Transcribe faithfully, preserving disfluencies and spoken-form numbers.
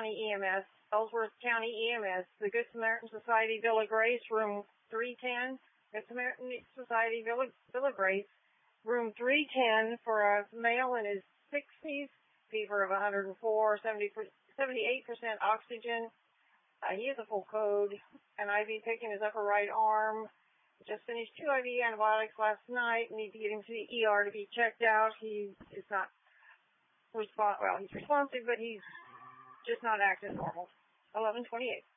County E M S, Ellsworth County E M S, the Good Samaritan Society Villa Grace, room three ten, Good Samaritan Society Villa, Villa Grace, room three ten for a male in his sixties, fever of one hundred four, seventy-eight percent oxygen. Uh, he has a full code, an I V pick in his upper right arm. Just finished two I V antibiotics last night. Need to get him to the E R to be checked out. He is not respond well, he's responsive, but he's just not acting normal. eleven twenty-eight.